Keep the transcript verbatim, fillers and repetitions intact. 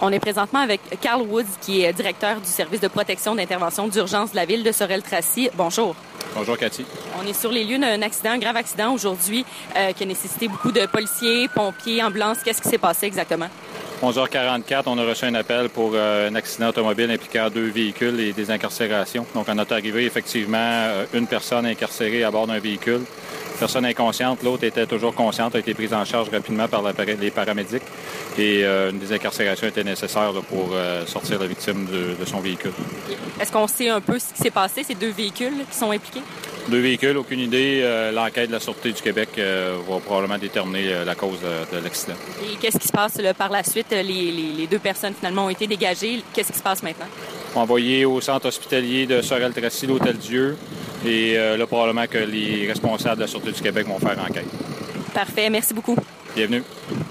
On est présentement avec Carl Woods, qui est directeur du service de protection d'intervention d'urgence de la ville de Sorel-Tracy. Bonjour. Bonjour, Cathy. On est sur les lieux d'un accident, un grave accident aujourd'hui, euh, qui a nécessité beaucoup de policiers, pompiers, ambulances. Qu'est-ce qui s'est passé exactement? onze heures quarante-quatre, on a reçu un appel pour euh, un accident automobile impliquant deux véhicules et des incarcérations. Donc, à notre arrivée, effectivement, euh, une personne incarcérée à bord d'un véhicule. Personne inconsciente, l'autre était toujours consciente, a été prise en charge rapidement par la, les paramédics et euh, une des incarcérations était nécessaire là, pour euh, sortir la victime de, de son véhicule. Est-ce qu'on sait un peu ce qui s'est passé, ces deux véhicules qui sont impliqués? Deux véhicules, aucune idée. Euh, l'enquête de la Sûreté du Québec euh, va probablement déterminer euh, la cause euh, de l'accident. Et qu'est-ce qui se passe là, par la suite? Les, les, les deux personnes finalement ont été dégagées. Qu'est-ce qui se passe maintenant? Envoyé au centre hospitalier de Sorel-Tracy, l'Hôtel-Dieu. Et euh, là, probablement que les responsables de la Sûreté du Québec vont faire enquête. Parfait. Merci beaucoup. Bienvenue.